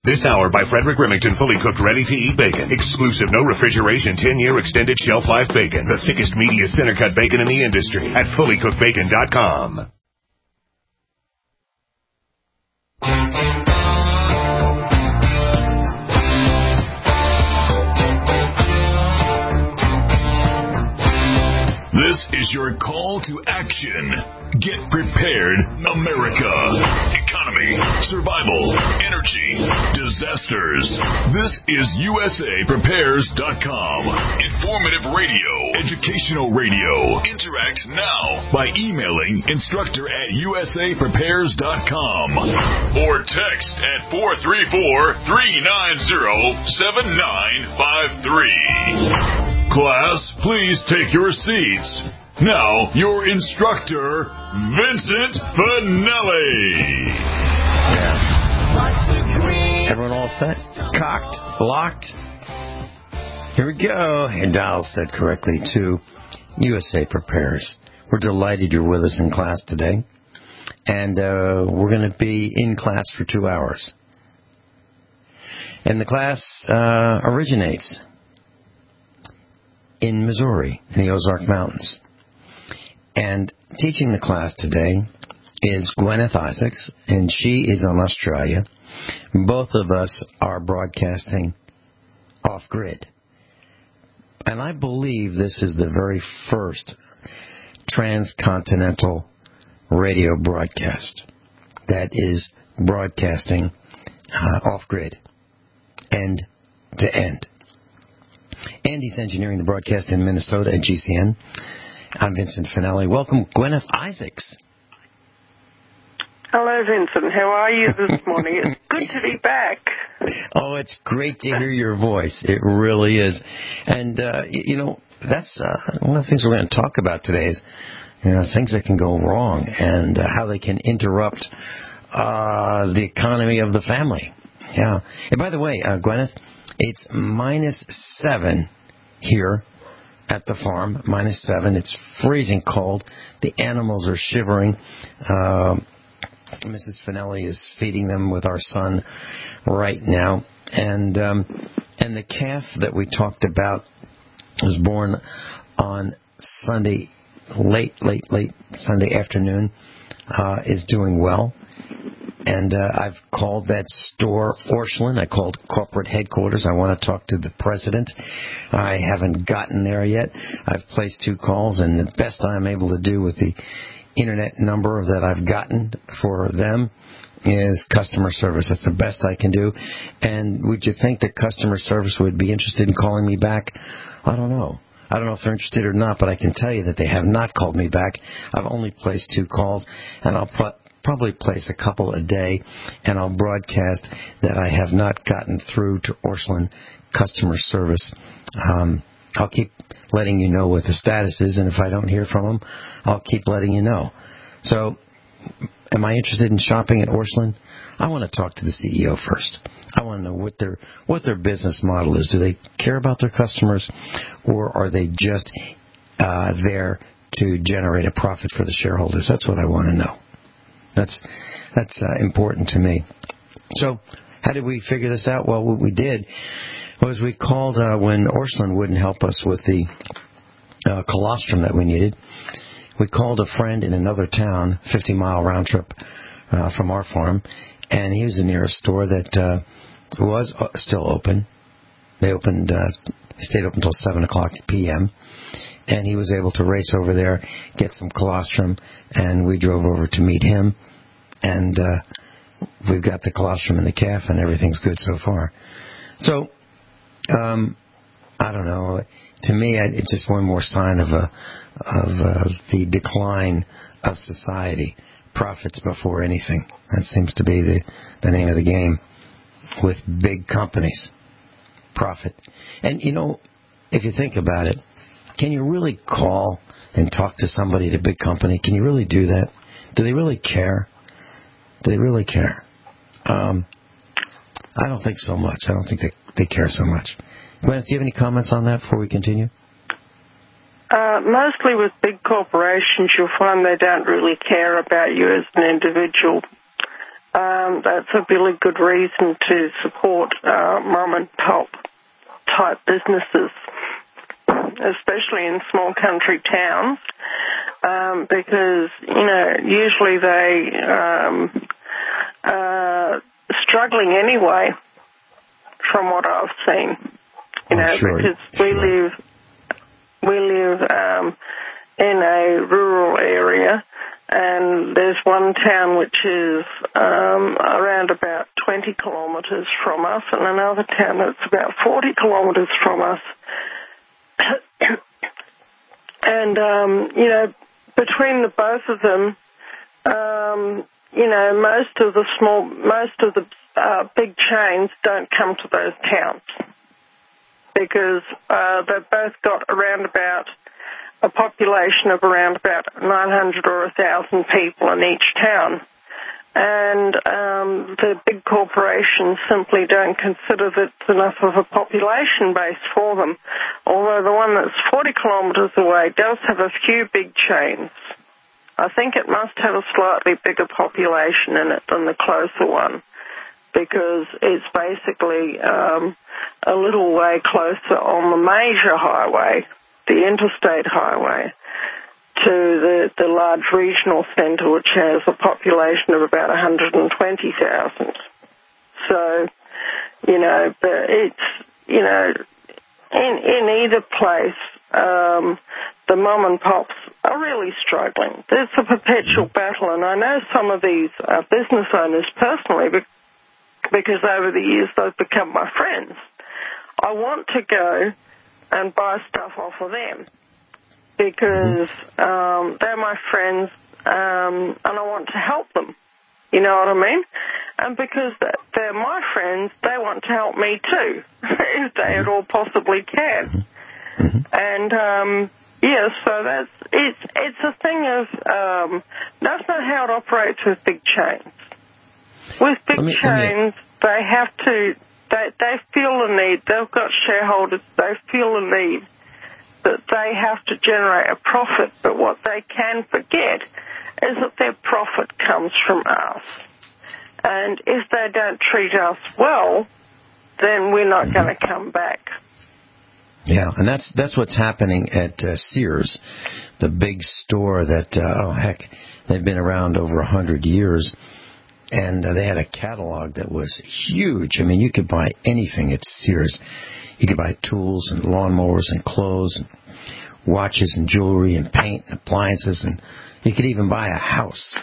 This hour by Frederick Remington, fully cooked, ready-to-eat bacon. Exclusive, no refrigeration, 10-year extended shelf life bacon. The thickest, meatiest, center-cut bacon in the industry at fullycookedbacon.com. This is your call to action. Get prepared, America. Economy, survival, energy, disasters. This is USAPrepares.com. Informative radio, educational radio. Interact now by emailing instructor@USAPrepares.com or text at 434-390-7953. Class, please take your seats. Now, your instructor, Vincent Finelli. Yeah. Everyone all set? Cocked? Locked? Here we go. Your dial set correctly to USA Prepares. We're delighted you're with us in class today. And we're going to be in class for 2 hours. And the class originates in Missouri, in the Ozark Mountains. And teaching the class today is Gwyneth Isaacs, and she is in Australia. Both of us are broadcasting off-grid. And I believe this is the very first transcontinental radio broadcast that is broadcasting off-grid, end to end. Andy's engineering the broadcast in Minnesota at GCN. I'm Vincent Finelli. Welcome, Gwyneth Isaacs. Hello, Vincent. How are you this morning? It's good to be back. Oh, it's great to hear your voice. It really is. And, that's one of the things we're going to talk about today is, things that can go wrong and how they can interrupt the economy of the family. Yeah. And by the way, Gwyneth, it's -7 here at the farm, -7. It's freezing cold. The animals are shivering. Mrs. Finelli is feeding them with our son right now. And the calf that we talked about was born on Sunday, late Sunday afternoon, is doing well. And I've called that store Orscheln. I called corporate headquarters. I want to talk to the president. I haven't gotten there yet. I've placed 2 calls, and the best I'm able to do with the internet number that I've gotten for them is customer service. That's the best I can do. And would you think that customer service would be interested in calling me back? I don't know. I don't know if they're interested or not, but I can tell you that they have not called me back. I've only placed 2 calls, and I'll probably place a couple a day, and I'll broadcast that I have not gotten through to Orscheln customer service. I'll keep letting you know what the status is, and if I don't hear from them, I'll keep letting you know. So, am I interested in shopping at Orscheln? I want to talk to the CEO first. I want to know what their business model is. Do they care about their customers, or are they just there to generate a profit for the shareholders? That's what I want to know. That's important to me. So, how did we figure this out? Well, what we did was we called when Orscheln wouldn't help us with the colostrum that we needed. We called a friend in another town, 50-mile round trip from our farm, and he was the nearest store that was still open. They stayed open until 7 o'clock p.m., and he was able to race over there, get some colostrum, and we drove over to meet him. And we've got the colostrum and the calf, and everything's good so far. So, I don't know. To me, it's just one more sign of the decline of society. Profits before anything. That seems to be the name of the game with big companies. Profit. And, if you think about it, can you really call and talk to somebody at a big company? Can you really do that? Do they really care? Do they really care? I don't think so much. I don't think they care so much. Gwyneth, do you have any comments on that before we continue? Mostly with big corporations, you'll find they don't really care about you as an individual. that's a really good reason to support mom and pop type businesses, especially in small country towns, because, usually they are struggling anyway, from what I've seen. Sure. Because we live in a rural area, and there's one town which is around about 20 kilometres from us, and another town that's about 40 kilometres from us. And, between the both of them, most of the big chains don't come to those towns because they've both got around about a population of around about 900 or 1,000 people in each town. And the big corporations simply don't consider that it's enough of a population base for them, although the one that's 40 kilometres away does have a few big chains. I think it must have a slightly bigger population in it than the closer one, because it's basically a little way closer on the major highway, the interstate highway, to the large regional centre, which has a population of about 120,000. So, but it's, in either place, the mom and pops are really struggling. There's a perpetual battle, and I know some of these business owners personally because over the years they've become my friends. I want to go and buy stuff off of them because they're my friends, and I want to help them. You know what I mean? And because they're my friends, they want to help me too, if they at all possibly can. And so it's a thing of that's not how it operates with big chains. With big chains, they have to. They feel the need. They've got shareholders. They feel the need that they have to generate a profit. But what they can forget is that their profit comes from us. And if they don't treat us well, then we're not going to come back. Yeah, and that's what's happening at Sears, the big store that, they've been around over 100 years. And they had a catalog that was huge. I mean, you could buy anything at Sears. You could buy tools and lawnmowers and clothes and watches and jewelry and paint and appliances. And you could even buy a house.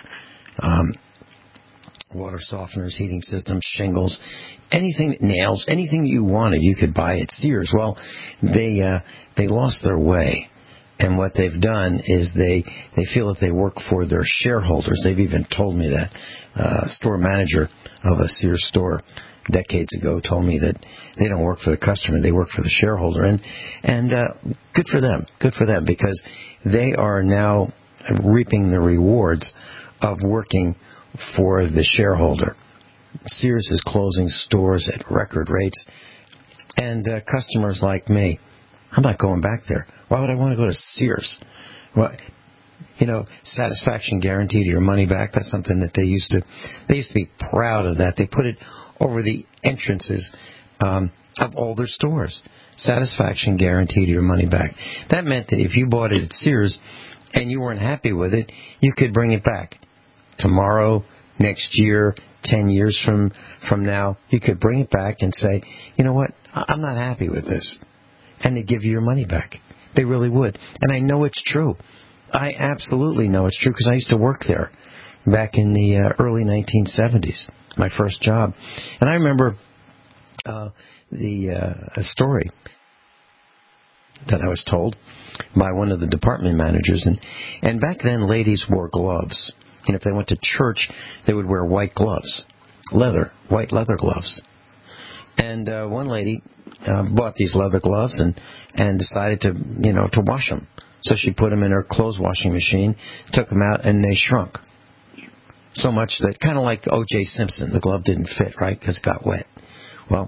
Water softeners, heating systems, shingles, anything, nails, anything you wanted, you could buy at Sears. Well, they lost their way. And what they've done is they feel that they work for their shareholders. They've even told me that. Store manager of a Sears store decades ago told me that they don't work for the customer, they work for the shareholder. And good for them. Good for them, because they are now reaping the rewards of working for the shareholder. Sears is closing stores at record rates. And customers like me, I'm not going back there. Why would I want to go to Sears? Well, satisfaction guaranteed, your money back. That's something that they used to be proud of that. They put it over the entrances of all their stores. Satisfaction guaranteed, your money back. That meant that if you bought it at Sears and you weren't happy with it, you could bring it back. Tomorrow, next year, 10 years from now, you could bring it back and say, you know what, I'm not happy with this. And they give you your money back. They really would. And I know it's true. I absolutely know it's true because I used to work there back in the early 1970s, my first job. And I remember a story that I was told by one of the department managers. And back then, ladies wore gloves. And if they went to church, they would wear white gloves, white leather gloves. And one lady bought these leather gloves and decided to wash them. So she put them in her clothes washing machine, took them out, and they shrunk. So much that, kind of like O.J. Simpson, the glove didn't fit, right, because it got wet. Well,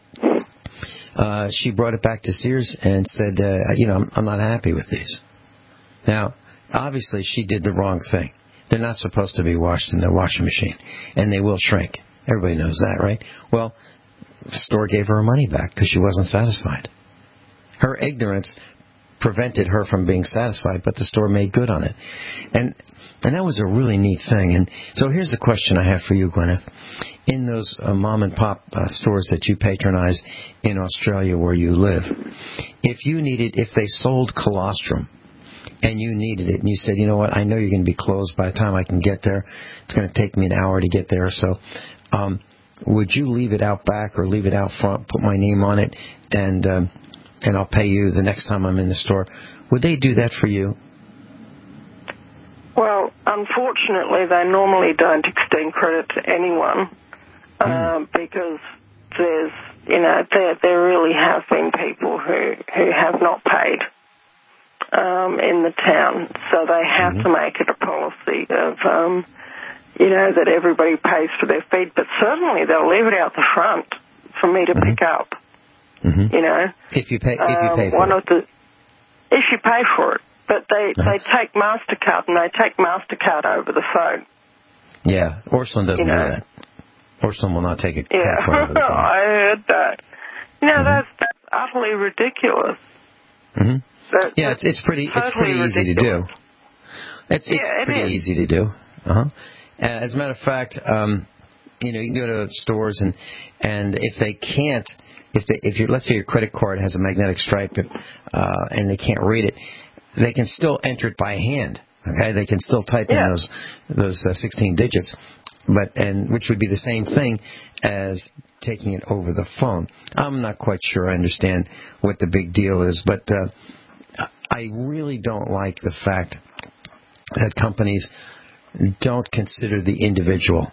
she brought it back to Sears and said, I'm not happy with these. Now, obviously, she did the wrong thing. They're not supposed to be washed in the washing machine, and they will shrink. Everybody knows that, right? Well, the store gave her money back because she wasn't satisfied. Her ignorance prevented her from being satisfied, but the store made good on it. And that was a really neat thing. And so here's the question I have for you, Gwyneth. In those mom-and-pop stores that you patronize in Australia where you live, if they sold colostrum and you needed it, and you said, you know what, I know you're going to be closed by the time I can get there. It's going to take me an hour to get there. So would you leave it out back or leave it out front, put my name on it, and I'll pay you the next time I'm in the store? Would they do that for you? Well, unfortunately, they normally don't extend credit to anyone because there's, there really have been people who have not paid in the town, so they have to make it a policy of, that everybody pays for their feed. But certainly they'll leave it out the front for me to pick up. If you pay for it. If you pay for it. But they take MasterCard, and they take MasterCard over the phone. Yeah, Orslyn doesn't do that. Orslyn will not take a card over the phone. I heard that. That's utterly ridiculous. It's pretty easy to do. It's pretty easy to do. As a matter of fact, you can go to stores and if they can't, let's say your credit card has a magnetic stripe and they can't read it, they can still enter it by hand. Okay, they can still type in those 16 digits, which would be the same thing as taking it over the phone. I'm not quite sure I understand what the big deal is, but I really don't like the fact that companies don't consider the individual.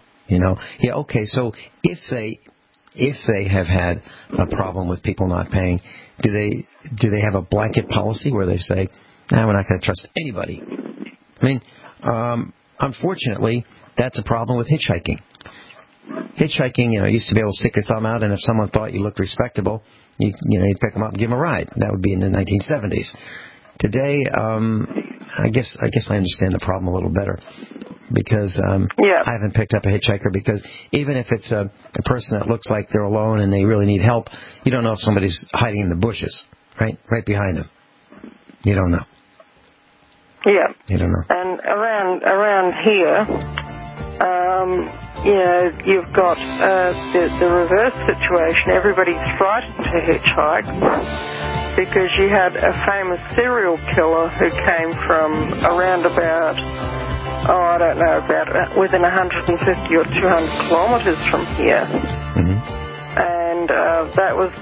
So if they have had a problem with people not paying, do they have a blanket policy where they say, we're not going to trust anybody? I mean, unfortunately, that's a problem with hitchhiking. Hitchhiking, used to be able to stick your thumb out, and if someone thought you looked respectable, you'd pick them up and give them a ride. That would be in the 1970s. Today, I guess I understand the problem a little better because I haven't picked up a hitchhiker, because even if it's a person that looks like they're alone and they really need help, you don't know if somebody's hiding in the bushes, right behind them. You don't know. Yeah. You don't know. And around here, you've got the reverse situation. Everybody's frightened to hitchhike because you had a famous serial killer who came from around about, within 150 or 200 kilometres from here. And that was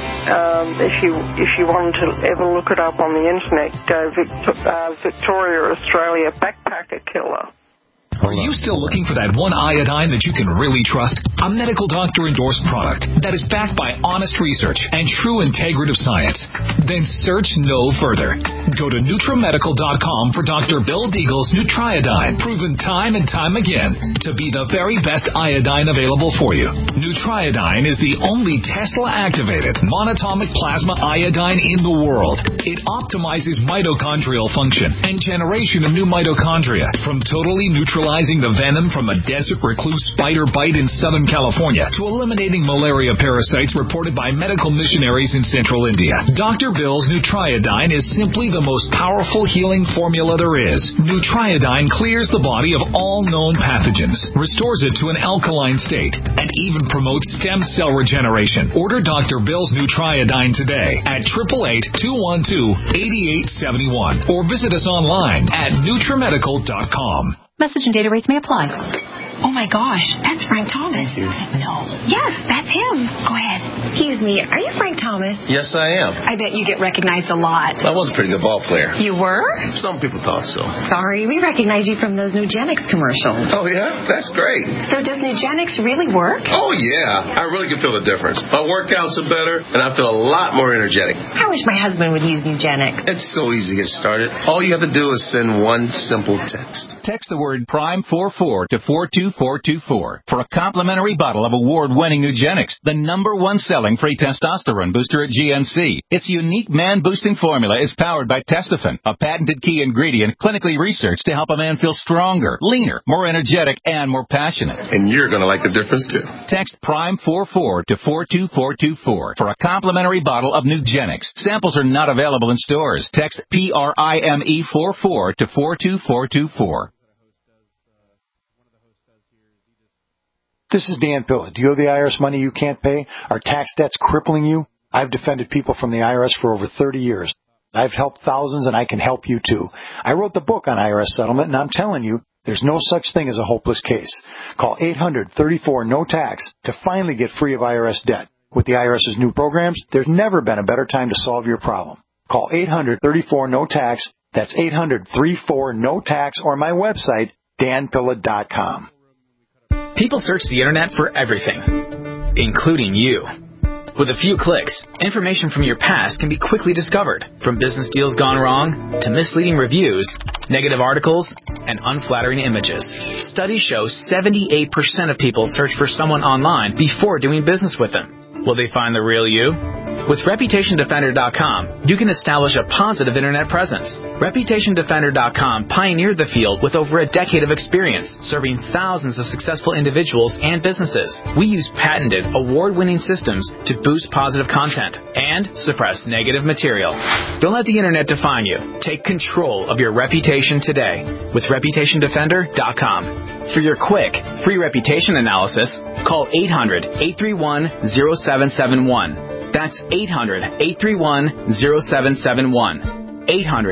if you wanted to ever look it up on the internet, go Victoria, Australia backpacker killer. Are you still looking for that one iodine that you can really trust? A medical doctor-endorsed product that is backed by honest research and true integrative science? Then search no further. Go to NutriMedical.com for Dr. Bill Deagle's Nutriodine, proven time and time again to be the very best iodine available for you. Nutriodine is the only Tesla-activated monatomic plasma iodine in the world. It optimizes mitochondrial function and generation of new mitochondria from totally neutralizing the venom from a desert recluse spider bite in Southern California to eliminating malaria parasites reported by medical missionaries in central India. Dr. Bill's Nutriodine is simply the most powerful healing formula there is. Nutriodine clears the body of all known pathogens, restores it to an alkaline state, and even promotes stem cell regeneration. Order Dr. Bill's Nutriodine today at 888-212-8871 or visit us online at NutriMedical.com. Message and data rates may apply. Oh my gosh, that's Frank Thomas. No. Yes, that's him. Go ahead. Excuse me, are you Frank Thomas? Yes, I am. I bet you get recognized a lot. I was a pretty good ball player. You were? Some people thought so. Sorry, we recognize you from those Nugenix commercials. Oh, yeah? That's great. So does Nugenix really work? Oh, yeah. I really can feel the difference. My workouts are better, and I feel a lot more energetic. I wish my husband would use Nugenix. It's so easy to get started. All you have to do is send one simple text. Text the word PRIME44 to 425 42424 for a complimentary bottle of award-winning Nugenix, the #1 selling free testosterone booster at GNC. Its unique man-boosting formula is powered by Testofen, a patented key ingredient clinically researched to help a man feel stronger, leaner, more energetic, and more passionate. And you're going to like the difference, too. Text PRIME44 to 42424 for a complimentary bottle of Nugenix. Samples are not available in stores. Text PRIME44 to 42424. This is Dan Pilla. Do you owe the IRS money you can't pay? Are tax debts crippling you? I've defended people from the IRS for over 30 years. I've helped thousands, and I can help you, too. I wrote the book on IRS settlement, and I'm telling you, there's no such thing as a hopeless case. Call 800-34-NO-TAX to finally get free of IRS debt. With the IRS's new programs, there's never been a better time to solve your problem. Call 800-34-NO-TAX. That's 800-34-NO-TAX, or my website, danpilla.com. People search the internet for everything, including you. With a few clicks, information from your past can be quickly discovered, from business deals gone wrong to misleading reviews, negative articles, and unflattering images. Studies show 78% of people search for someone online before doing business with them. Will they find the real you? With ReputationDefender.com, you can establish a positive internet presence. ReputationDefender.com pioneered the field with over a decade of experience, serving thousands of successful individuals and businesses. We use patented, award-winning systems to boost positive content and suppress negative material. Don't let the internet define you. Take control of your reputation today with ReputationDefender.com. For your quick, free reputation analysis, call 800-831-0771. That's 800-831-0771.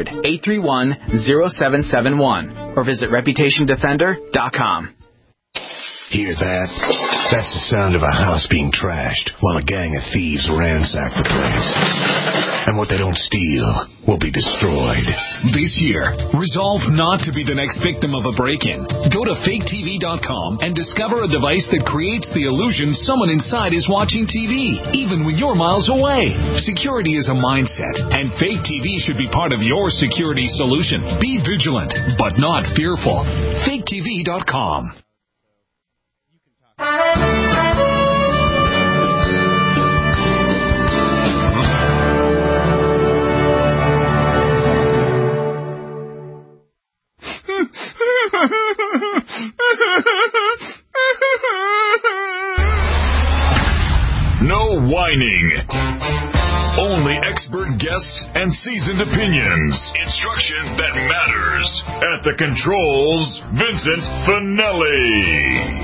800-831-0771. Or visit ReputationDefender.com. Hear that? That's the sound of a house being trashed while a gang of thieves ransack the place. And what they don't steal will be destroyed. This year, resolve not to be the next victim of a break-in. Go to faketv.com and discover a device that creates the illusion someone inside is watching TV, even when you're miles away. Security is a mindset, and Fake TV should be part of your security solution. Be vigilant, but not fearful. faketv.com. No whining. Only expert guests and seasoned opinions. Instruction that matters. At the controls, Vincent Finelli.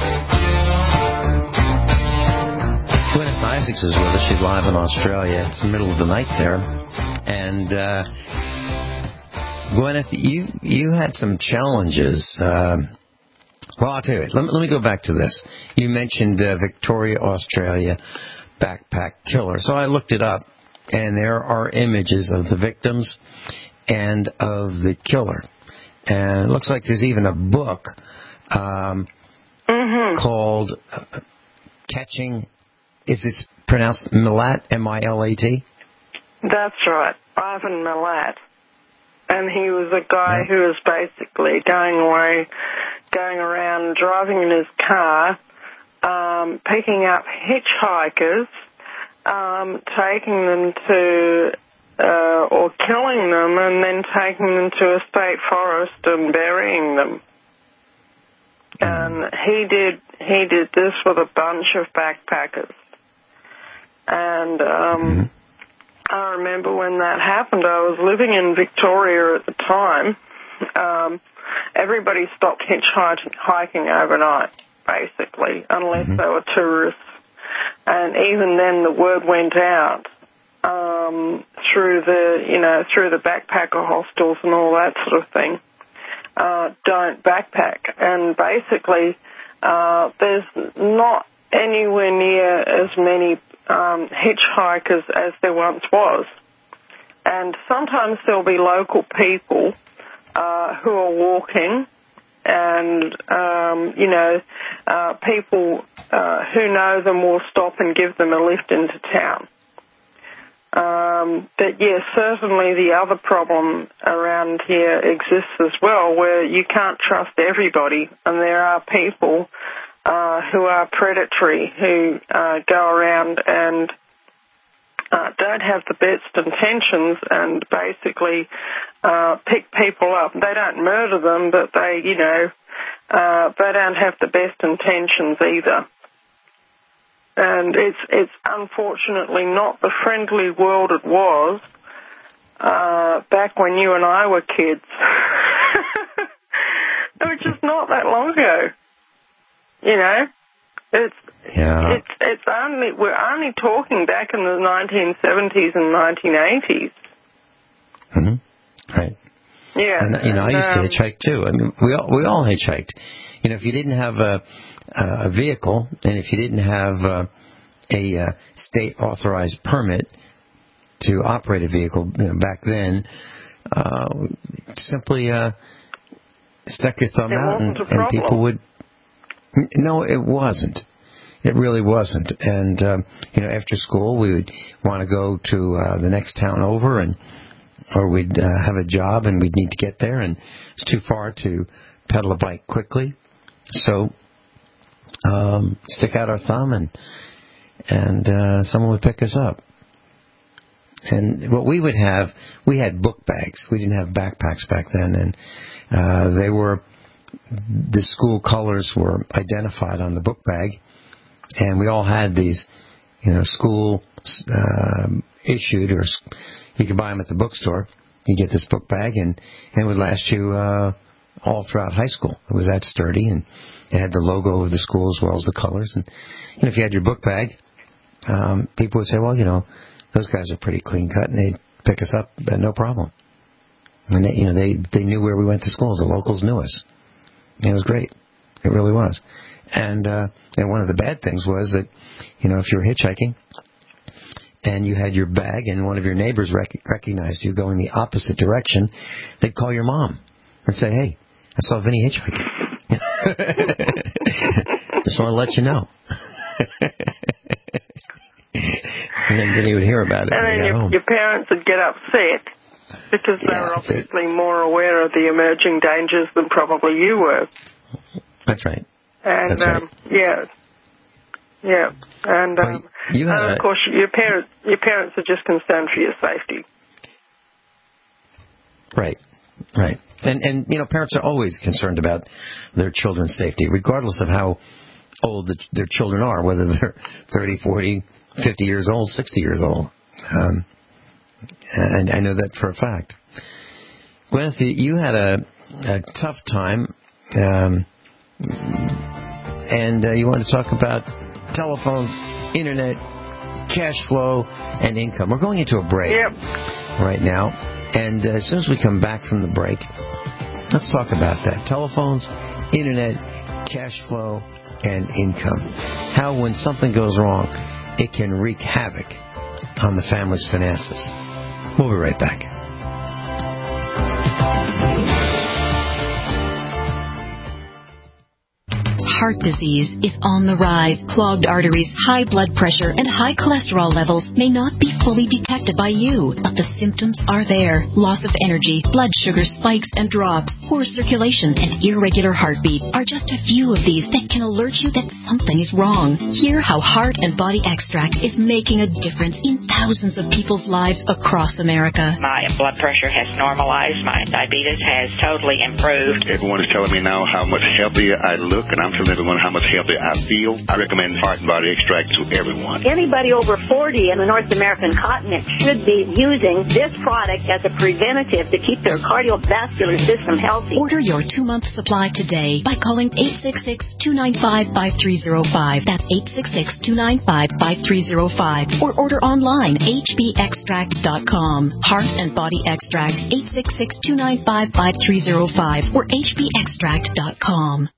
Gwyneth Isaacs is with us. She's live in Australia. It's the middle of the night there. And Gwyneth, you had some challenges. Well, I'll tell you. Let me go back to this. You mentioned Victoria, Australia, backpack killer. So I looked it up, and there are images of the victims and of the killer. And it looks like there's even a book called Catching... Is it pronounced Milat, M-I-L-A-T? That's right, Ivan Milat. And he was a guy who was basically going around driving in his car, picking up hitchhikers, taking them to, or killing them, and then taking them to a state forest and burying them. And he did this with a bunch of backpackers. And I remember when that happened, I was living in Victoria at the time. Everybody stopped hitchhiking overnight, basically, unless they were tourists. And even then, the word went out through the backpacker hostels and all that sort of thing. Don't backpack. And basically, there's not anywhere near as many hitchhikers as there once was. And sometimes there'll be local people who are walking, and, people who know them will stop and give them a lift into town. But yes, certainly the other problem around here exists as well, where you can't trust everybody, and there are people who are predatory, who go around and don't have the best intentions and basically pick people up. They don't murder them, but they don't have the best intentions either. And it's unfortunately not the friendly world it was back when you and I were kids, which is not that long ago. You know, we're only talking back in the 1970s and 1980s. Mm-hmm. Right. Yeah. And, I used to hitchhike too. I mean, we all hitchhiked. If you didn't have a vehicle, and if you didn't have a state-authorized permit to operate a vehicle back then, simply stuck your thumb out, and people would. No, it wasn't. It really wasn't. And after school, we would want to go to the next town over, or we'd have a job, and we'd need to get there, and it's too far to pedal a bike quickly. So stick out our thumb, and someone would pick us up. And what we would have, we had book bags. We didn't have backpacks back then, and the school colors were identified on the book bag, and we all had these, school issued, or you could buy them at the bookstore. You get this book bag, and it would last you all throughout high school. It was that sturdy, and it had the logo of the school as well as the colors. And if you had your book bag, people would say, well, those guys are pretty clean cut, and they'd pick us up, no problem. And they knew where we went to school. The locals knew us. And it was great. It really was. And one of the bad things was that, if you were hitchhiking and you had your bag and one of your neighbors recognized you going the opposite direction, they'd call your mom and say, hey, I saw Vinny hitchhiking. Just want to let you know. And then Vinny would hear about it. And then your parents would get upset because they were obviously more aware of the emerging dangers than probably you were. That's right. And That's right. Yeah. And of course, your parents are just concerned for your safety. Right. And parents are always concerned about their children's safety, regardless of how old their children are, whether they're 30, 40, 50 years old, 60 years old. And I know that for a fact. Gwyneth, you had a tough time, and you want to talk about telephones, internet, cash flow, and income. We're going into a break right now, and as soon as we come back from the break, let's talk about that. Telephones, internet, cash flow, and income. How when something goes wrong, it can wreak havoc on the family's finances. We'll be right back. Heart disease is on the rise. Clogged arteries, high blood pressure, and high cholesterol levels may not be fully detected by you, but the symptoms are there. Loss of energy, blood sugar spikes and drops, poor circulation, and irregular heartbeat are just a few of these that can alert you that something is wrong. Hear how Heart and Body Extract is making a difference in thousands of people's lives across America. My blood pressure has normalized. My diabetes has totally improved. Everyone is telling me now how much healthier I look, and I'm telling everyone how much healthier I feel. I recommend Heart and Body Extract to everyone. Anybody over 40 in the North American continent should be using this product as a preventative to keep their cardiovascular system healthy. Order your 2-month supply today by calling 866-295-5305. That's 866-295-5305. Or order online, hbextract.com. Heart and Body Extract, 866-295-5305 or hbextract.com.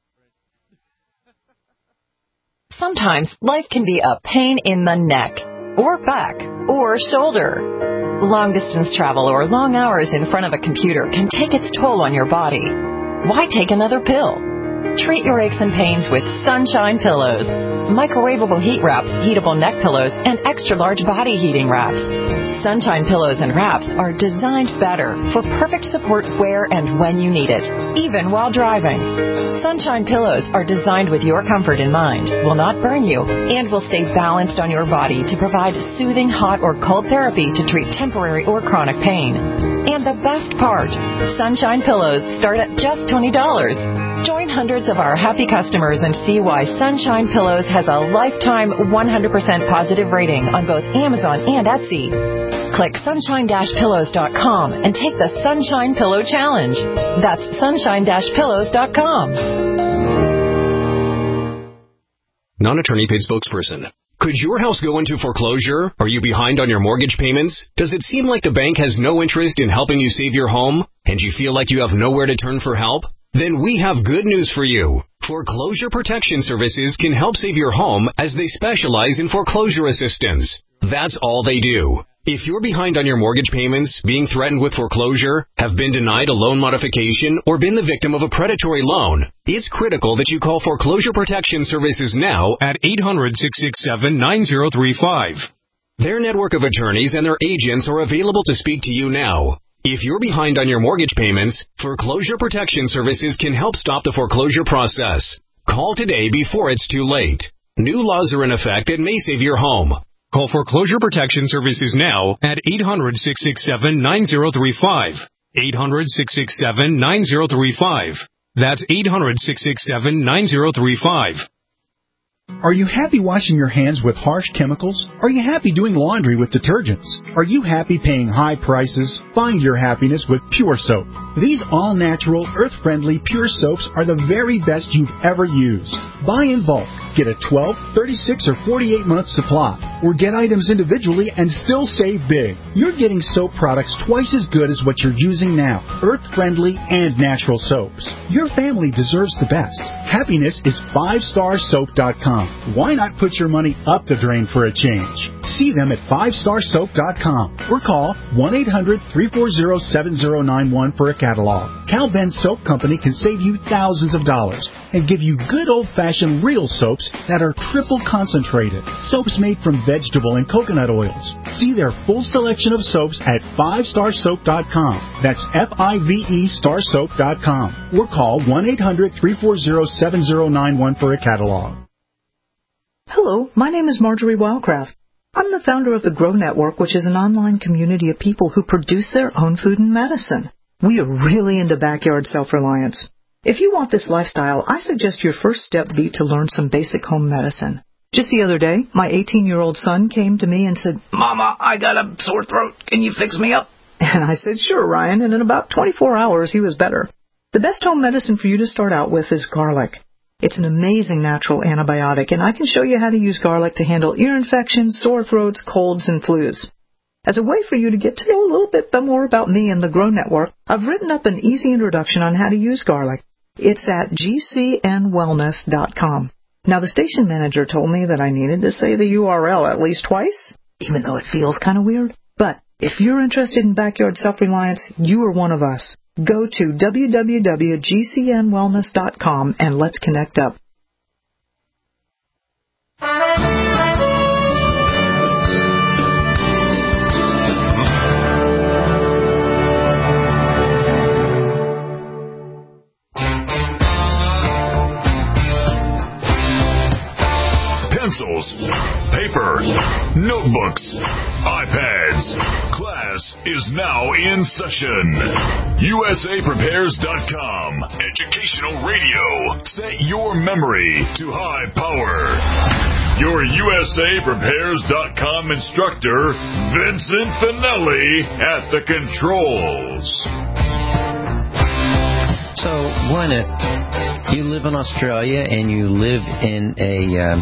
Sometimes life can be a pain in the neck, or back, or shoulder. Long-distance travel or long hours in front of a computer can take its toll on your body. Why take another pill? Treat your aches and pains with Sunshine Pillows. Microwavable heat wraps, heatable neck pillows, and extra-large body heating wraps. Sunshine pillows and wraps are designed better for perfect support where and when you need it, even while driving. Sunshine pillows are designed with your comfort in mind, will not burn you, and will stay balanced on your body to provide soothing hot or cold therapy to treat temporary or chronic pain. And the best part, Sunshine pillows start at just $20. Join hundreds of our happy customers and see why Sunshine Pillows has a lifetime 100% positive rating on both Amazon and Etsy. Click sunshine-pillows.com and take the Sunshine Pillow Challenge. That's sunshine-pillows.com. Non-attorney paid spokesperson. Could your house go into foreclosure? Are you behind on your mortgage payments? Does it seem like the bank has no interest in helping you save your home, and you feel like you have nowhere to turn for help? Then we have good news for you. Foreclosure Protection Services can help save your home as they specialize in foreclosure assistance. That's all they do. If you're behind on your mortgage payments, being threatened with foreclosure, have been denied a loan modification, or been the victim of a predatory loan, it's critical that you call Foreclosure Protection Services now at 800-667-9035. Their network of attorneys and their agents are available to speak to you now. If you're behind on your mortgage payments, Foreclosure Protection Services can help stop the foreclosure process. Call today before it's too late. New laws are in effect that may save your home. Call Foreclosure Protection Services now at 800-667-9035. 800-667-9035. That's 800-667-9035. Are you happy washing your hands with harsh chemicals? Are you happy doing laundry with detergents? Are you happy paying high prices? Find your happiness with Pure Soap. These all-natural, earth-friendly Pure Soaps are the very best you've ever used. Buy in bulk. Get a 12, 36, or 48-month supply. Or get items individually and still save big. You're getting soap products twice as good as what you're using now. Earth-friendly and natural soaps. Your family deserves the best. Happiness is 5starsoap.com. Why not put your money up the drain for a change? See them at 5starsoap.com or call 1-800-340-7091 for a catalog. Cal Ben Soap Company can save you thousands of dollars and give you good old-fashioned real soaps that are triple concentrated. Soaps made from vegetable and coconut oils. See their full selection of soaps at 5starsoap.com. That's F-I-V-E starsoap.com. Or call 1-800-340-7091 for a catalog. Hello, my name is Marjorie Wildcraft. I'm the founder of the Grow Network, which is an online community of people who produce their own food and medicine. We are really into backyard self-reliance. If you want this lifestyle, I suggest your first step be to learn some basic home medicine. Just the other day, my 18-year-old son came to me and said, "Mama, I got a sore throat. Can you fix me up?" And I said, "Sure, Ryan," and in about 24 hours, he was better. The best home medicine for you to start out with is garlic. It's an amazing natural antibiotic, and I can show you how to use garlic to handle ear infections, sore throats, colds, and flus. As a way for you to get to know a little bit more about me and the Grow Network, I've written up an easy introduction on how to use garlic. It's at gcnwellness.com. Now, the station manager told me that I needed to say the URL at least twice, even though it feels kind of weird. But if you're interested in backyard self-reliance, you are one of us. Go to www.gcnwellness.com and let's connect up. Pencils, paper, notebooks, iPads. Class is now in session. USAPrepares.com. Educational radio. Set your memory to high power. Your USAPrepares.com instructor, Vincent Finelli, at the controls. So, Gwyneth, you live in Australia and you live in a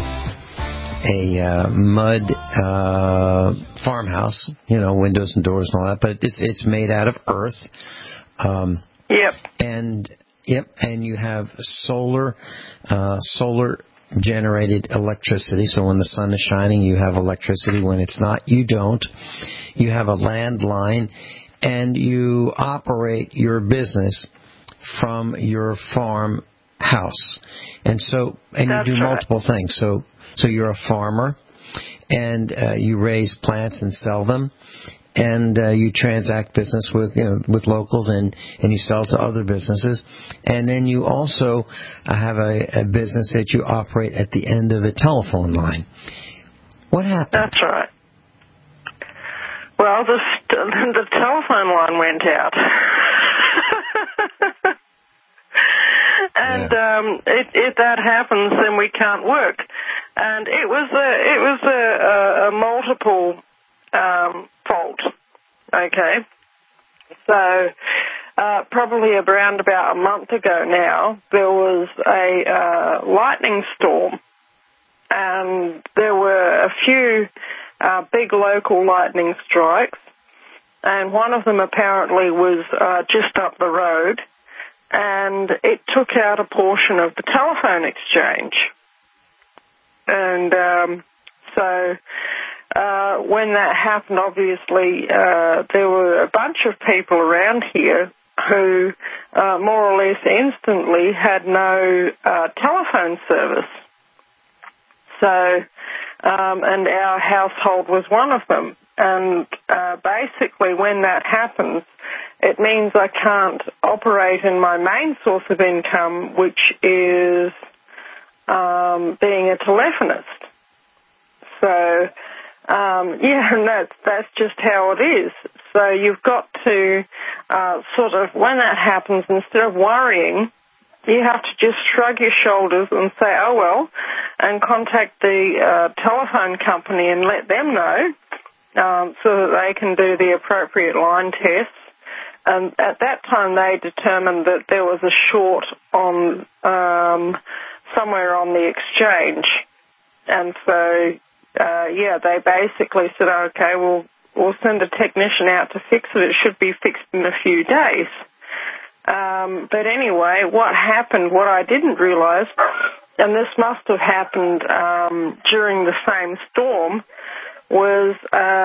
mud farmhouse, you know, windows and doors and all that, but it's made out of earth. Yep. And you have solar generated electricity. So when the sun is shining, you have electricity. When it's not, you don't. You have a landline, and you operate your business from your farm house. And so, and you do multiple things. So you're a farmer, and you raise plants and sell them, and you transact business with locals, and you sell to other businesses, and then you also have a business that you operate at the end of a telephone line. What happened? That's right. Well, the telephone line went out. And if that happens, then we can't work. And it was a multiple fault. Okay, so probably around about a month ago now, there was a lightning storm, and there were a few big local lightning strikes, and one of them apparently was just up the road. And it took out a portion of the telephone exchange. And so when that happened, obviously, there were a bunch of people around here who more or less instantly had no telephone service. So, and our household was one of them. And basically when that happens, it means I can't operate in my main source of income, which is being a telephonist. So, and that's just how it is. So you've got to sort of, when that happens, instead of worrying, you have to just shrug your shoulders and say, oh, well, and contact the telephone company and let them know so that they can do the appropriate line tests. And at that time, they determined that there was a short on somewhere on the exchange. And so, they basically said, okay, we'll send a technician out to fix it. It should be fixed in a few days. But anyway, what happened, what I didn't realize, and this must have happened during the same storm, was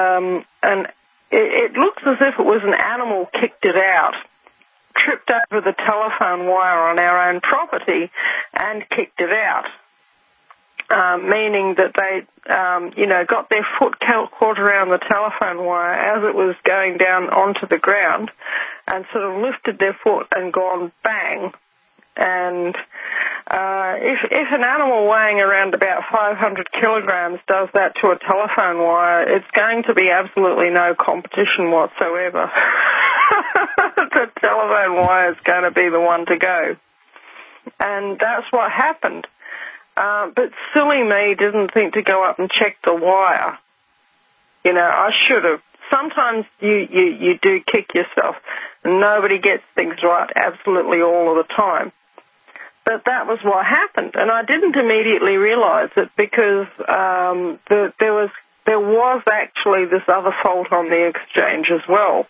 it looks as if it was an animal kicked it out, tripped over the telephone wire on our own property and kicked it out, meaning that they, got their foot caught around the telephone wire as it was going down onto the ground and sort of lifted their foot and gone bang. And if an animal weighing around about 500 kilograms does that to a telephone wire, it's going to be absolutely no competition whatsoever. The telephone wire is going to be the one to go. And that's what happened. But silly me didn't think to go up and check the wire. I should have. Sometimes you do kick yourself. Nobody gets things right absolutely all of the time. But that was what happened, and I didn't immediately realize it because there was actually this other fault on the exchange as well,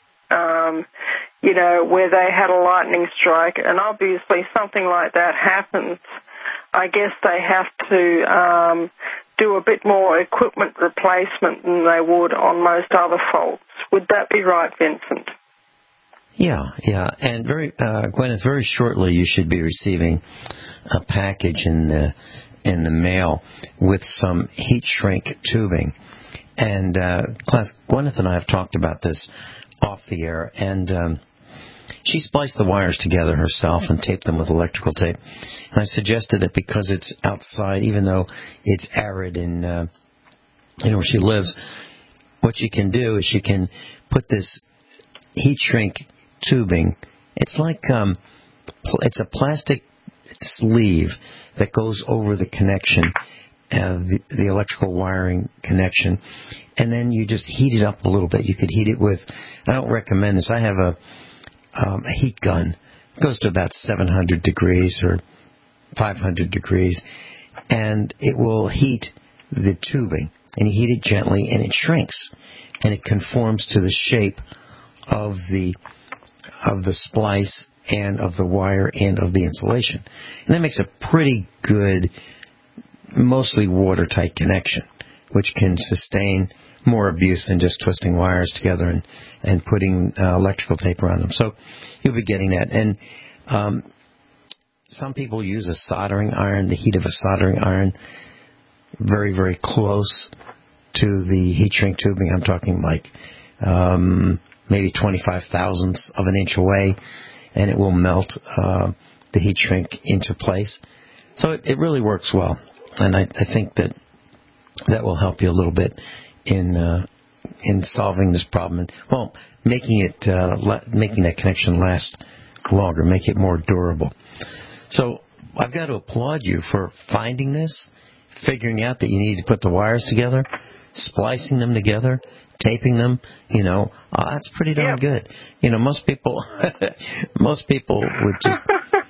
where they had a lightning strike, and obviously something like that happens. I guess they have to do a bit more equipment replacement than they would on most other faults. Would that be right, Vincent? Yeah, and Gwyneth, very shortly you should be receiving a package in the mail with some heat shrink tubing. And Gwyneth and I have talked about this off the air, and she spliced the wires together herself and taped them with electrical tape. And I suggested that because it's outside, even though it's arid in where she lives, what she can do is she can put this heat shrink tubing. It's like it's a plastic sleeve that goes over the connection, the electrical wiring connection, and then you just heat it up a little bit. You could heat it with, I don't recommend this, I have a heat gun. It goes to about 700 degrees or 500 degrees, and it will heat the tubing, and you heat it gently, and it shrinks, and it conforms to the shape of the splice and of the wire and of the insulation. And that makes a pretty good, mostly watertight connection, which can sustain more abuse than just twisting wires together and putting electrical tape around them. So you'll be getting that. And some people use a soldering iron, the heat of a soldering iron, very, very close to the heat shrink tubing. I'm talking like maybe 25 thousandths of an inch away, and it will melt the heat shrink into place. So it really works well, and I think that will help you a little bit in solving this problem, and making that connection last longer, make it more durable. So I've got to applaud you for finding this, figuring out that you need to put the wires together, splicing them together, taping them. That's pretty darn good. Most people would just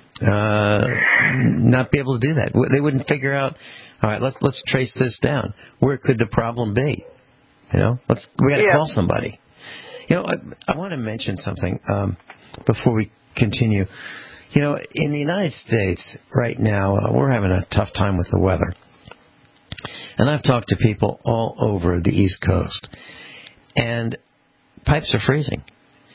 not be able to do that. They wouldn't figure out. All right, let's trace this down. Where could the problem be? We got to call somebody. I want to mention something before we continue. In the United States right now, we're having a tough time with the weather. And I've talked to people all over the East Coast, and pipes are freezing.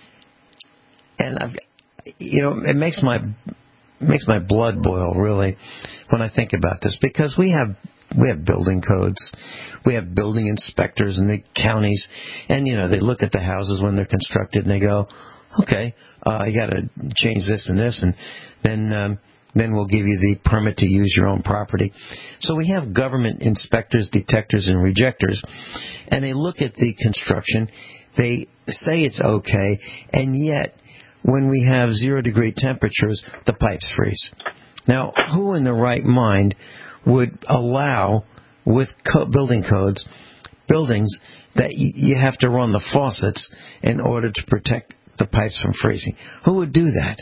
And it makes my blood boil, really, when I think about this, because we have building codes, we have building inspectors in the counties, and they look at the houses when they're constructed and they go, okay, you got to change this and this, and then we'll give you the permit to use your own property. So we have government inspectors, detectors, and rejectors, and they look at the construction, they say it's okay, and yet when we have 0-degree temperatures, the pipes freeze. Now, who in the right mind would allow, with building codes, buildings that you have to run the faucets in order to protect the pipes from freezing? Who would do that?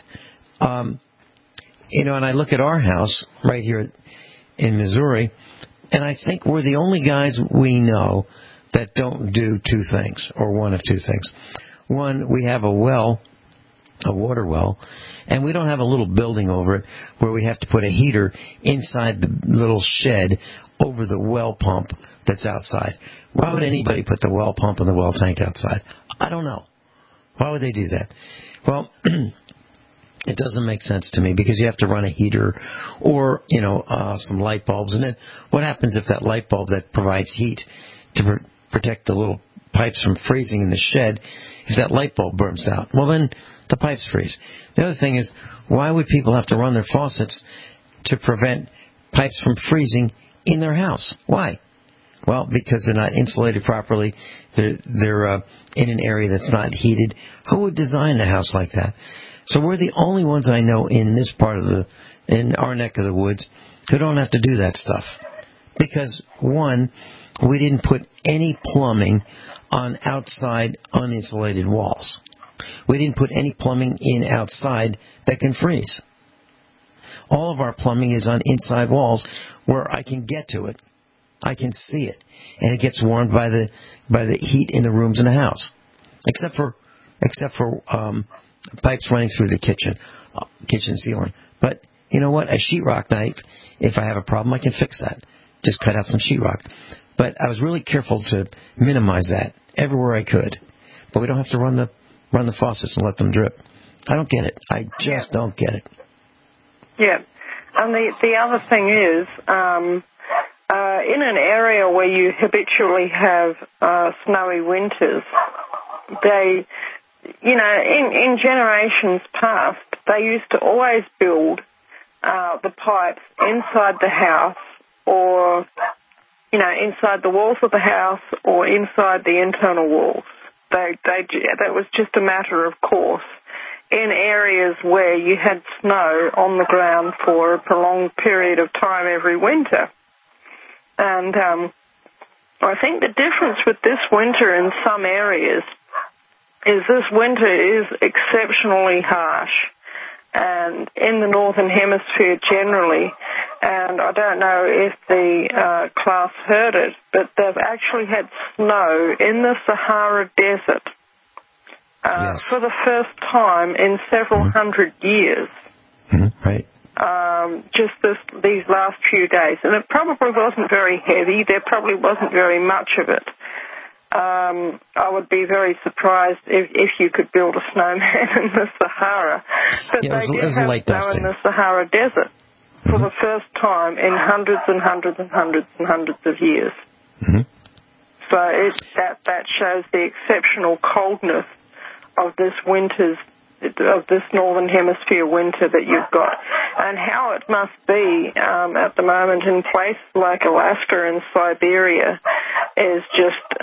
And I look at our house right here in Missouri, and I think we're the only guys we know that don't do two things, or one of two things. One, we have a water well, and we don't have a little building over it where we have to put a heater inside the little shed over the well pump that's outside. Why would anybody put the well pump and the well tank outside? I don't know. Why would they do that? Well, it doesn't make sense to me, because you have to run a heater or, some light bulbs. And then what happens if that light bulb that provides heat to protect the little pipes from freezing in the shed, if that light bulb burns out? Well, then the pipes freeze. The other thing is, why would people have to run their faucets to prevent pipes from freezing in their house? Why? Well, because they're not insulated properly. They're in an area that's not heated. Who would design a house like that? So we're the only ones I know in this part in our neck of the woods who don't have to do that stuff. Because, one, we didn't put any plumbing on outside uninsulated walls. We didn't put any plumbing in outside that can freeze. All of our plumbing is on inside walls where I can get to it. I can see it. And it gets warmed by the heat in the rooms in the house. Except for pipes running through the kitchen ceiling. But you know what? A sheetrock knife, if I have a problem, I can fix that. Just cut out some sheetrock. But I was really careful to minimize that everywhere I could. But we don't have to run the faucets and let them drip. I don't get it. I just don't get it. Yeah. And the other thing is, in an area where you habitually have snowy winters, they, in generations past, they used to always build the pipes inside the house, or inside the walls of the house, or inside the internal walls. That was just a matter of course. In areas where you had snow on the ground for a prolonged period of time every winter. And I think the difference with this winter in some areas is this winter is exceptionally harsh, and in the Northern Hemisphere generally, and I don't know if the class heard it, but they've actually had snow in the Sahara Desert for the first time in several hundred years. Right. Just these last few days. And it probably wasn't very heavy. There probably wasn't very much of it. I would be very surprised if you could build a snowman in the Sahara. But they did have snow in the Sahara Desert for the first time in hundreds and hundreds and hundreds and hundreds of years. So that shows the exceptional coldness of this northern hemisphere winter that you've got, and how it must be at the moment in places like Alaska and Siberia is just,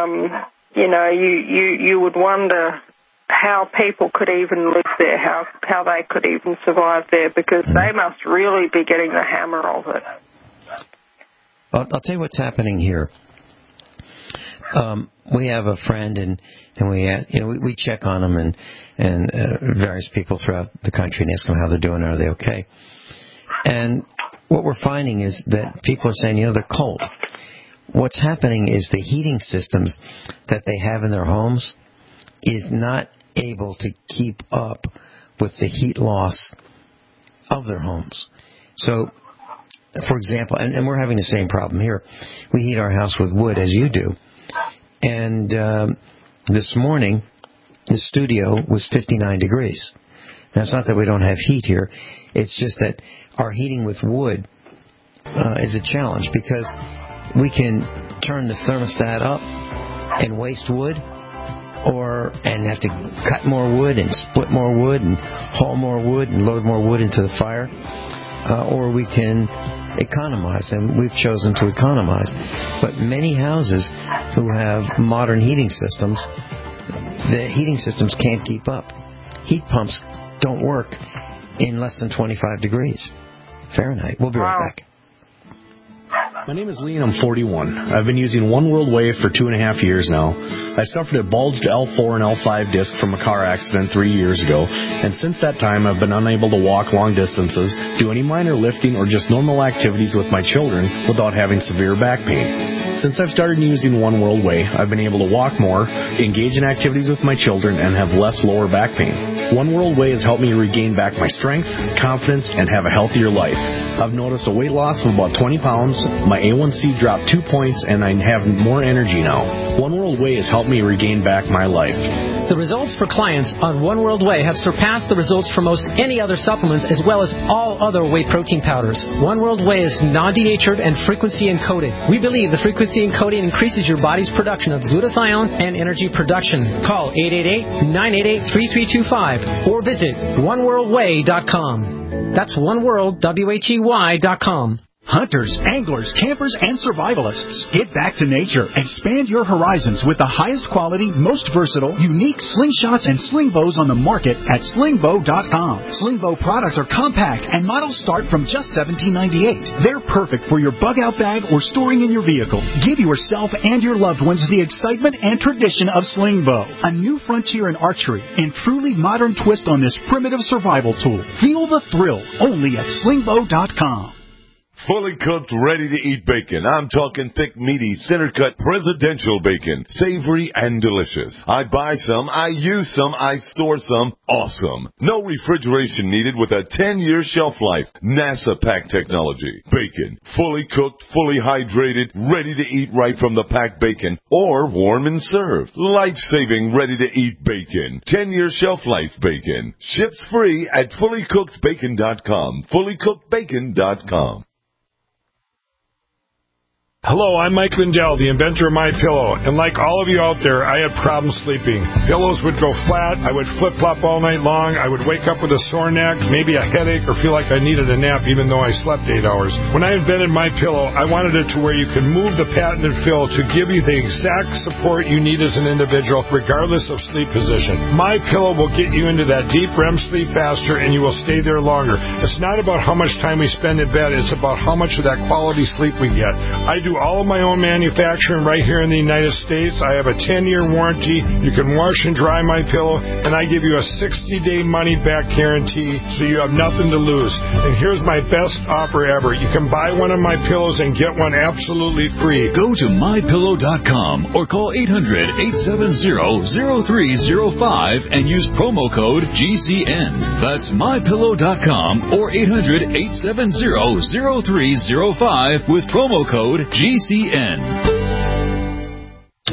you would wonder how people could even live there, how they could even survive there, because they must really be getting the hammer of it. I'll tell you what's happening here. We have a friend, and we check on them and various people throughout the country and ask them how they're doing. Are they okay? And what we're finding is that people are saying, they're cold. What's happening is the heating systems that they have in their homes is not able to keep up with the heat loss of their homes. So, for example, and we're having the same problem here. We heat our house with wood, as you do. And this morning, the studio was 59 degrees. Now, it's not that we don't have heat here. It's just that our heating with wood is a challenge, because we can turn the thermostat up and waste wood, and have to cut more wood and split more wood and haul more wood and load more wood into the fire, or we can economize, and we've chosen to economize. But many houses who have modern heating systems, the heating systems can't keep up. Heat pumps don't work in less than 25 degrees Fahrenheit. We'll be right back. My name is Lee, and I'm 41. I've been using One World Wave for 2.5 years now. I suffered a bulged L4 and L5 disc from a car accident 3 years ago, and since that time I've been unable to walk long distances, do any minor lifting, or just normal activities with my children without having severe back pain. Since I've started using One World Way, I've been able to walk more, engage in activities with my children, and have less lower back pain. One World Way has helped me regain back my strength, confidence, and have a healthier life. I've noticed a weight loss of about 20 pounds, my A1C dropped 2 points, and I have more energy now. One World Way has helped me regain back my life. The results for clients on One World Way have surpassed the results for most any other supplements, as well as all other whey protein powders. One World Way is non-denatured and frequency encoded. We believe the frequency encoding increases your body's production of glutathione and energy production. Call 888-988-3325 or visit oneworldway.com. That's oneworldwhey.com. Hunters, anglers, campers, and survivalists. Get back to nature. Expand your horizons with the highest quality, most versatile, unique slingshots and sling bows on the market at slingbow.com. Slingbow products are compact, and models start from just $17.98. They're perfect for your bug-out bag or storing in your vehicle. Give yourself and your loved ones the excitement and tradition of Slingbow, a new frontier in archery and truly modern twist on this primitive survival tool. Feel the thrill only at slingbow.com. Fully cooked, ready-to-eat bacon. I'm talking thick, meaty, center-cut presidential bacon. Savory and delicious. I buy some, I use some, I store some. Awesome. No refrigeration needed with a 10-year shelf life. NASA pack technology. Bacon. Fully cooked, fully hydrated, ready to eat right from the packed bacon, or warm and served. Life-saving, ready-to-eat bacon. 10-year shelf life bacon. Ships free at fullycookedbacon.com. Fullycookedbacon.com. Hello, I'm Mike Lindell, the inventor of MyPillow, and like all of you out there, I had problems sleeping. Pillows would go flat, I would flip-flop all night long, I would wake up with a sore neck, maybe a headache, or feel like I needed a nap even though I slept 8 hours. When I invented MyPillow, I wanted it to where you can move the patented fill to give you the exact support you need as an individual, regardless of sleep position. MyPillow will get you into that deep REM sleep faster, and you will stay there longer. It's not about how much time we spend in bed, it's about how much of that quality sleep we get. I do all of my own manufacturing right here in the United States. I have a 10-year warranty. You can wash and dry my pillow, and I give you a 60-day money-back guarantee, so you have nothing to lose. And here's my best offer ever. You can buy one of my pillows and get one absolutely free. Go to MyPillow.com or call 800-870-0305 and use promo code GCN. That's MyPillow.com or 800-870-0305 with promo code GCN. Anytime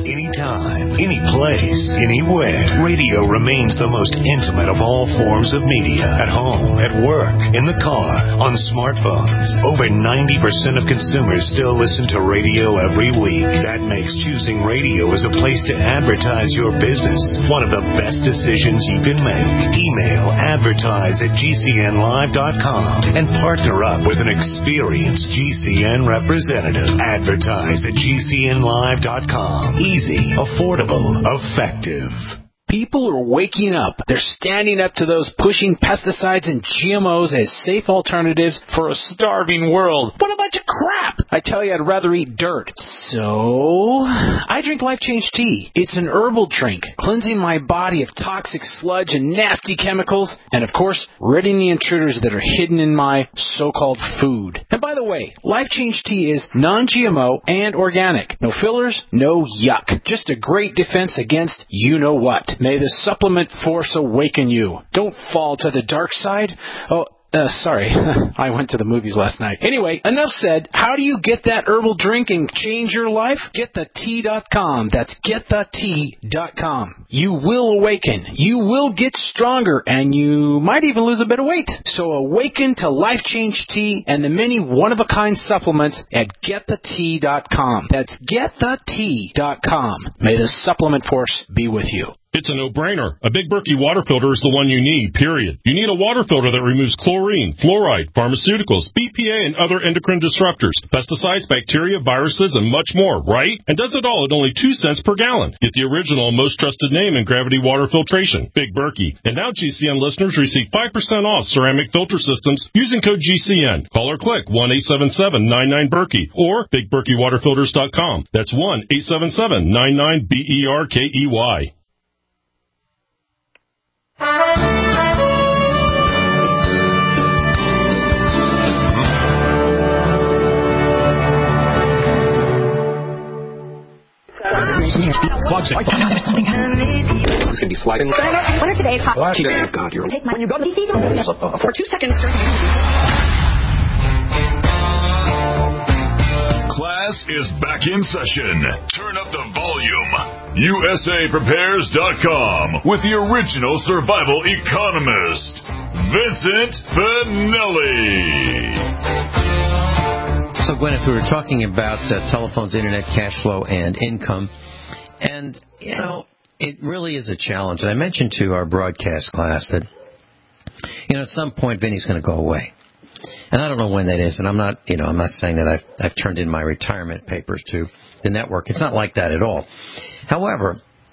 Anytime, any place, anywhere. Radio remains the most intimate of all forms of media. At home, at work, in the car, on smartphones. Over 90% of consumers still listen to radio every week. That makes choosing radio as a place to advertise your business one of the best decisions you can make. Email advertise@gcnlive.com and partner up with an experienced GCN representative. Advertise@gcnlive.com. Easy, affordable, effective. People are waking up. They're standing up to those pushing pesticides and GMOs as safe alternatives for a starving world. What a bunch of crap! I tell you, I'd rather eat dirt. So, I drink Life Change Tea. It's an herbal drink, cleansing my body of toxic sludge and nasty chemicals, and of course, ridding the intruders that are hidden in my so-called food. And by the way, Life Change Tea is non-GMO and organic. No fillers, no yuck. Just a great defense against you-know-what. May the supplement force awaken you. Don't fall to the dark side. Sorry. I went to the movies last night. Anyway, enough said. How do you get that herbal drink and change your life? GetTheTea.com. That's GetTheTea.com. You will awaken. You will get stronger, and you might even lose a bit of weight. So awaken to Life Change Tea and the many one-of-a-kind supplements at GetTheTea.com. That's GetTheTea.com. May the supplement force be with you. It's a no-brainer. A Big Berkey water filter is the one you need, period. You need a water filter that removes chlorine, fluoride, pharmaceuticals, BPA, and other endocrine disruptors, pesticides, bacteria, viruses, and much more, right? And does it all at only 2 cents per gallon. Get the original and most trusted name in gravity water filtration, Big Berkey. And now GCN listeners receive 5% off ceramic filter systems using code GCN. Call or click 1-877-99-BERKEY or BigBerkeyWaterFilters.com. That's 1-877-99-BERKEY. It's going to be sliding. What are today's hot? God, you're... Take my... When you go to the for 2 seconds. Class is back in session. Turn up the volume. USAPrepares.com with the original survival economist, Vincent Finelli. So, Gwyneth, we were talking about telephones, internet, cash flow, and income. And, you know, it really is a challenge. And I mentioned to our broadcast class that, you know, at some point, Vinny's going to go away. And I don't know when that is. And I'm not saying that I've turned in my retirement papers to the network. It's not like that at all. However,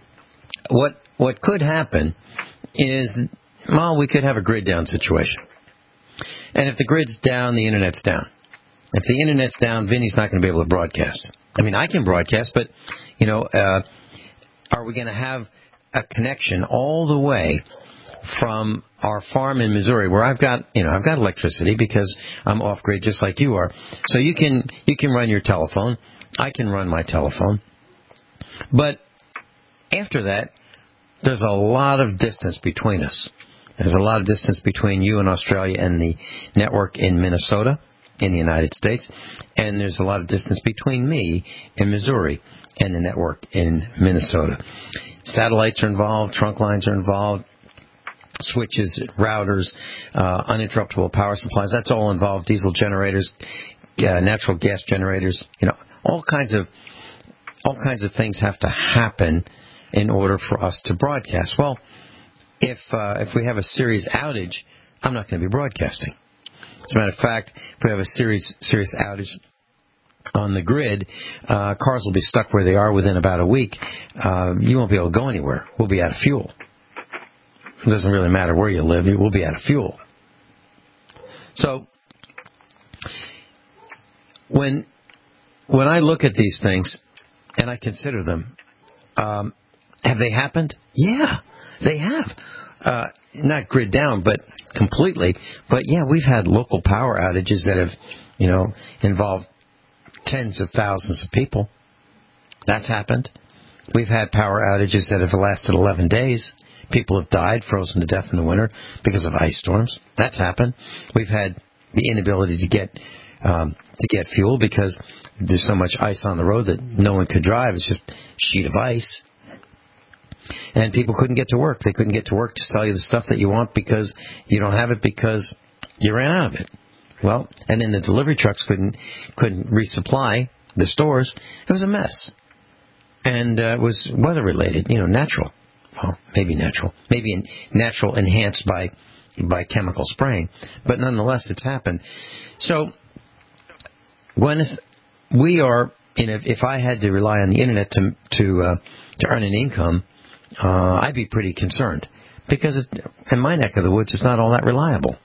what could happen is, well, we could have a grid down situation. And if the grid's down, the internet's down. If the internet's down, Vinny's not going to be able to broadcast. I mean, I can broadcast, but, you know, are we going to have a connection all the way from our farm in Missouri, where I've got electricity because I'm off grid just like you are. So you can run your telephone. I can run my telephone. But after that, there's a lot of distance between us. There's a lot of distance between you in Australia and the network in Minnesota, in the United States. And there's a lot of distance between me in Missouri and the network in Minnesota. Satellites are involved, trunk lines are involved, switches, routers, uninterruptible power supplies, that's all involved, diesel generators, natural gas generators, you know, all kinds of things have to happen in order for us to broadcast. Well, if we have a serious outage, I'm not going to be broadcasting. As a matter of fact, if we have a serious outage on the grid, cars will be stuck where they are within about a week. You won't be able to go anywhere. We'll be out of fuel. It doesn't really matter where you live. We'll be out of fuel. So when I look at these things and I consider them, have they happened? Yeah, they have. Not grid down, but completely. But yeah, we've had local power outages that have, you know, involved tens of thousands of people. That's happened. We've had power outages that have lasted 11 days. People have died, frozen to death in the winter because of ice storms. That's happened. We've had the inability to get fuel because there's so much ice on the road that no one could drive. It's just a sheet of ice. And people couldn't get to work. They couldn't get to work to sell you the stuff that you want because you don't have it because you ran out of it. Well, and then the delivery trucks couldn't resupply the stores. It was a mess. And it was weather-related, natural. Well, maybe natural. Maybe natural enhanced by chemical spraying. But nonetheless, it's happened. So, Gwyneth, we are, if I had to rely on the Internet to earn an income, I'd be pretty concerned. Because in my neck of the woods, it's not all that reliable.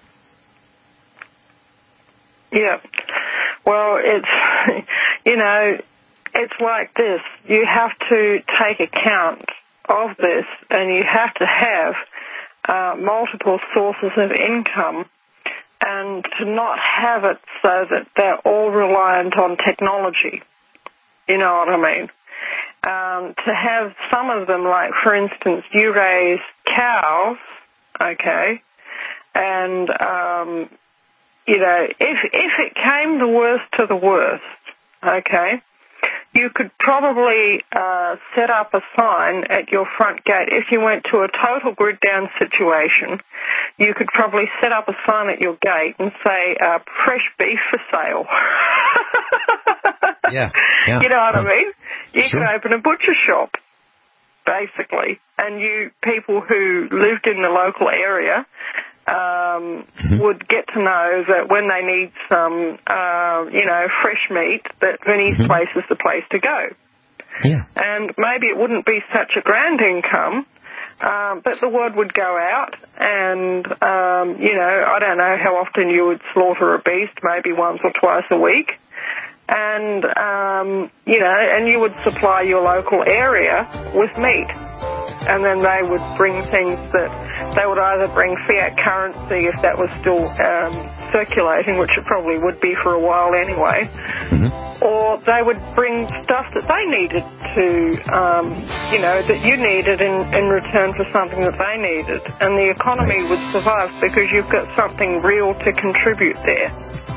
Yeah. Well, it's, it's like this. You have to take account of this, and you have to have multiple sources of income, and to not have it so that they're all reliant on technology. You know what I mean? To have some of them, like, for instance, you raise cows, okay, and, if it came the worst to the worst, okay, you could probably set up a sign at your front gate. If you went to a total grid down situation, you could probably set up a sign at your gate and say, fresh beef for sale. Yeah. You know what I mean? You Sure. could open a butcher shop, basically, and people who lived in the local area would get to know that when they need some, fresh meat, that Vinnie's Place is the place to go. Yeah. And maybe it wouldn't be such a grand income, but the word would go out, and, I don't know how often you would slaughter a beast, maybe once or twice a week. And, and you would supply your local area with meat. And then they would bring things that they would either bring fiat currency if that was still circulating, which it probably would be for a while anyway, or they would bring stuff that they needed to, that you needed in return for something that they needed. And the economy would survive because you've got something real to contribute there.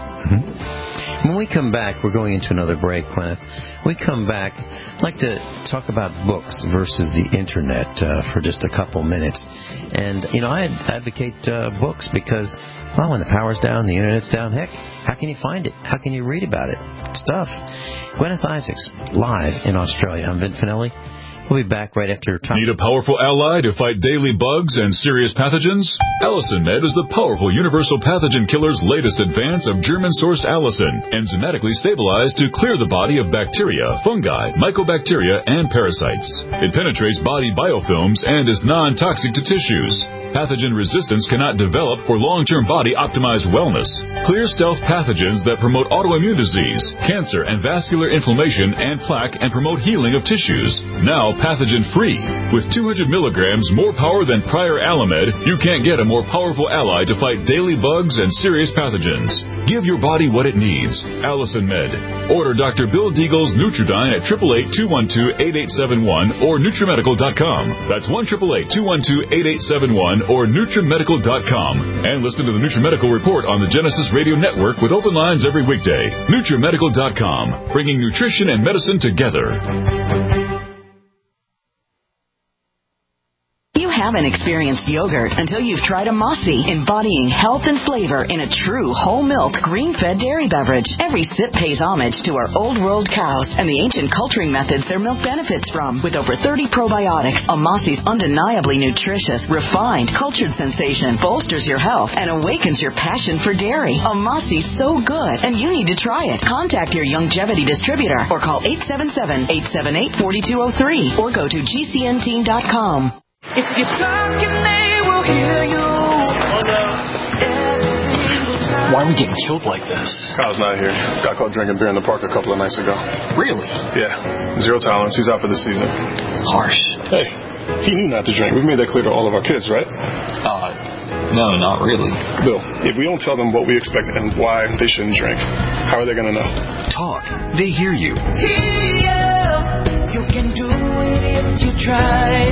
When we come back, we're going into another break, Gwyneth. We come back, I'd like to talk about books versus the Internet for just a couple minutes. And, I advocate books because, well, when the power's down, the Internet's down, heck, how can you find it? How can you read about it? It's tough. Gwyneth Isaacs, live in Australia. I'm Vin Finelli. We'll be back right after time. Need a powerful ally to fight daily bugs and serious pathogens? Allicin Med is the powerful universal pathogen killer's latest advance of German-sourced allicin, enzymatically stabilized to clear the body of bacteria, fungi, mycobacteria, and parasites. It penetrates body biofilms and is non-toxic to tissues. Pathogen resistance cannot develop for long-term body-optimized wellness. Clear stealth pathogens that promote autoimmune disease, cancer, and vascular inflammation and plaque and promote healing of tissues. Now pathogen-free. With 200 milligrams more power than prior Alamed, you can't get a more powerful ally to fight daily bugs and serious pathogens. Give your body what it needs. Allicin Med. Order Dr. Bill Deagle's Nutridyne at 888-212-8871 or NutriMedical.com. That's 1-888-212-8871 or NutriMedical.com. And listen to the NutriMedical Report on the Genesis Radio Network with open lines every weekday. NutriMedical.com. Bringing nutrition and medicine together. You haven't experienced yogurt until you've tried a Mossy, embodying health and flavor in a true whole milk, green-fed dairy beverage. Every sip pays homage to our old world cows and the ancient culturing methods their milk benefits from. With over 30 probiotics, a Mossy's undeniably nutritious, refined, cultured sensation bolsters your health and awakens your passion for dairy. A Mossy's so good, and you need to try it. Contact your Youngevity distributor or call 877-878-4203 or go to gcnteam.com. If you're talking, they will hear you. Why are we getting killed like this? Kyle's not here. Got caught drinking beer in the park a couple of nights ago. Really? Yeah. Zero tolerance. He's out for the season. Harsh. Hey, he knew not to drink. We've made that clear to all of our kids, right? No, not really. Bill, if we don't tell them what we expect and why they shouldn't drink, how are they going to know? Talk. They hear you. You can do it if you try.